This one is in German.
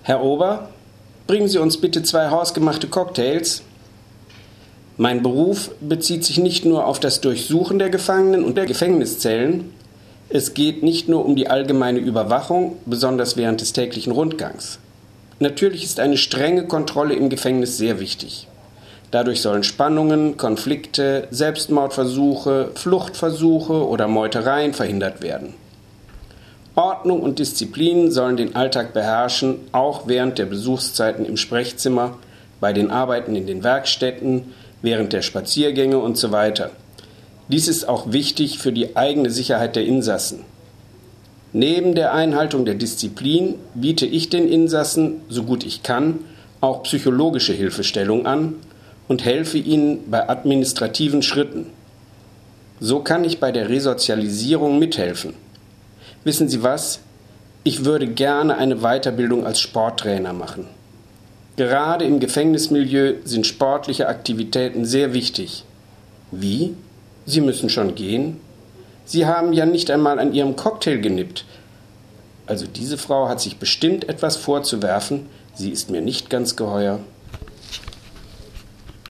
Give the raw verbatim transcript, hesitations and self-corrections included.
Herr Ober, bringen Sie uns bitte zwei hausgemachte Cocktails. Mein Beruf bezieht sich nicht nur auf das Durchsuchen der Gefangenen und der Gefängniszellen. Es geht nicht nur um die allgemeine Überwachung, besonders während des täglichen Rundgangs. Natürlich ist eine strenge Kontrolle im Gefängnis sehr wichtig. Dadurch sollen Spannungen, Konflikte, Selbstmordversuche, Fluchtversuche oder Meutereien verhindert werden. Ordnung und Disziplin sollen den Alltag beherrschen, auch während der Besuchszeiten im Sprechzimmer, bei den Arbeiten in den Werkstätten, während der Spaziergänge und so weiter. Dies ist auch wichtig für die eigene Sicherheit der Insassen. Neben der Einhaltung der Disziplin biete ich den Insassen, so gut ich kann, auch psychologische Hilfestellung an und helfe ihnen bei administrativen Schritten. So kann ich bei der Resozialisierung mithelfen. Wissen Sie was? Ich würde gerne eine Weiterbildung als Sporttrainer machen. Gerade im Gefängnismilieu sind sportliche Aktivitäten sehr wichtig. Wie? Sie müssen schon gehen? Sie haben ja nicht einmal an Ihrem Cocktail genippt. Also diese Frau hat sich bestimmt etwas vorzuwerfen, sie ist mir nicht ganz geheuer.